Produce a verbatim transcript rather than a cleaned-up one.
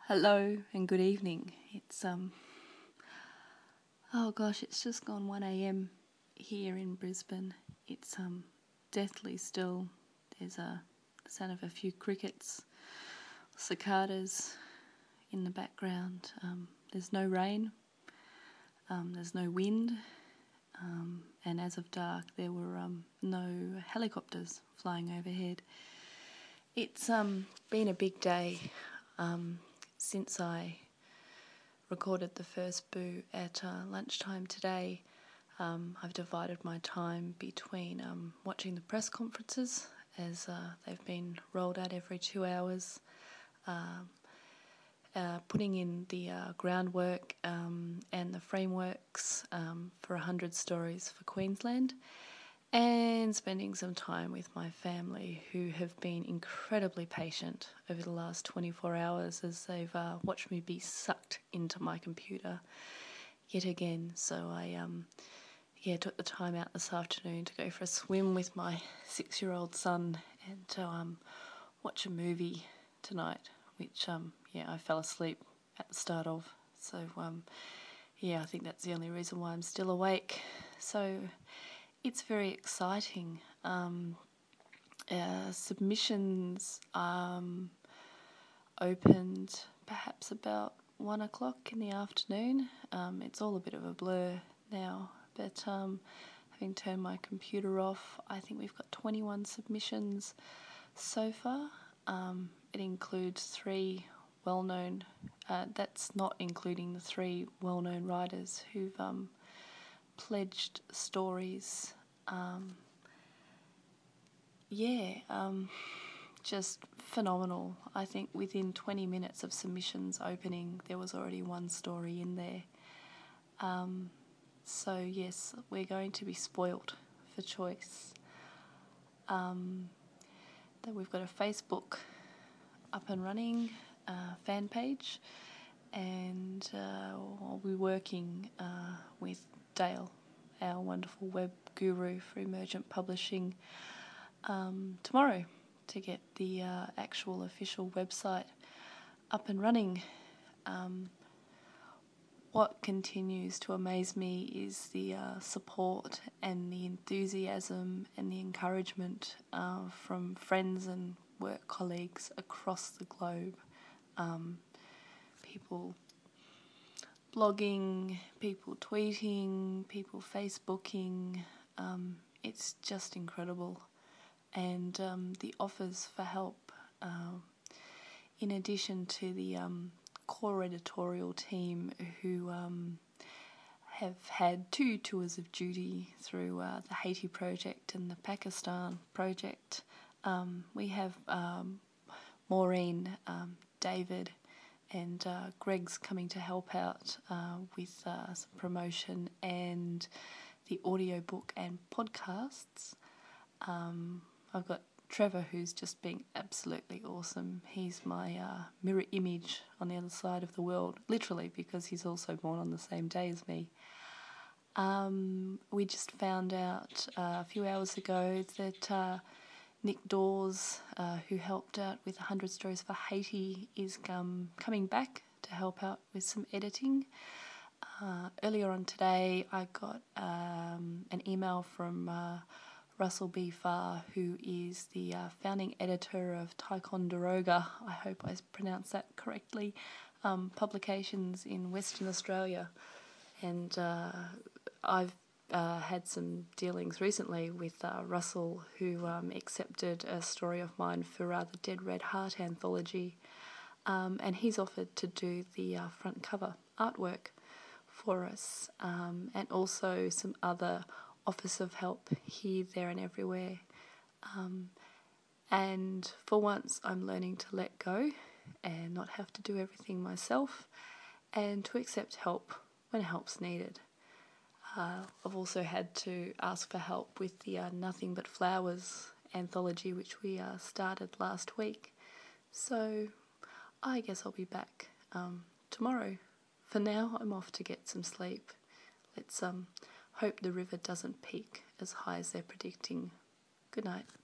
Hello and good evening. It's um oh gosh, it's just gone one a m here in Brisbane. It's um deathly still. There's a the sound of a few crickets, cicadas in the background. Um, there's no rain. Um, there's no wind. Um, and as of dark, there were um no helicopters flying overhead. It's um been a big day. Um, since I recorded the first boo at uh, lunchtime today. Um, I've divided my time between um, watching the press conferences as uh, they've been rolled out every two hours, um, uh, putting in the uh, groundwork um, and the frameworks um, for one hundred Stories for Queensland, and spending some time with my family, who have been incredibly patient over the last twenty-four hours as they've uh, watched me be sucked into my computer yet again. So I um, yeah, took the time out this afternoon to go for a swim with my six-year-old son and to um, watch a movie tonight, which um, yeah, I fell asleep at the start of. So um, yeah, I think that's the only reason why I'm still awake. So it's very exciting. Um, uh, submissions um, opened perhaps about one o'clock in the afternoon. Um, it's all a bit of a blur now, but um, having turned my computer off, I think we've got twenty-one submissions so far. Um, it includes three well-known, uh, that's not including the three well-known writers who've um, pledged stories. Um, yeah, um, just phenomenal. I think within twenty minutes of submissions opening, there was already one story in there. Um, so yes, we're going to be spoilt for choice. Um, then we've got a Facebook up and running, uh, fan page, and uh, I'll be working uh, with Dale, our wonderful web guru for Emergent Publishing, um, tomorrow to get the uh, actual official website up and running. Um, what continues to amaze me is the uh, support and the enthusiasm and the encouragement uh, from friends and work colleagues across the globe. Um, people blogging, people tweeting, people Facebooking. Um, it's just incredible. And um, the offers for help, uh, in addition to the um, core editorial team who um, have had two tours of duty through uh, the Haiti project and the Pakistan project. Um, we have um, Maureen, um, David, and uh, Greg's coming to help out uh, with uh, some promotion and the audiobook and podcasts. Um, I've got Trevor, who's just been absolutely awesome. He's my uh, mirror image on the other side of the world, literally, because he's also born on the same day as me. Um, we just found out uh, a few hours ago that uh, Nick Dawes, uh, who helped out with one hundred Stories for Haiti, is um, coming back to help out with some editing. Uh, earlier on today, I got um, an email from uh, Russell B. Farr, who is the uh, founding editor of Ticonderoga, I hope I pronounced that correctly, um, publications in Western Australia. And uh, I've uh, had some dealings recently with uh, Russell, who um, accepted a story of mine for uh, the Dead Red Heart anthology. Um, and he's offered to do the uh, front cover artwork for us, um, and also some other offers of help here, there and everywhere. Um, and for once I'm learning to let go and not have to do everything myself, and to accept help when help's needed. Uh, I've also had to ask for help with the uh, Nothing But Flowers anthology, which we uh, started last week. So I guess I'll be back um, tomorrow. For now, I'm off to get some sleep. Let's um hope the river doesn't peak as high as they're predicting. Good night.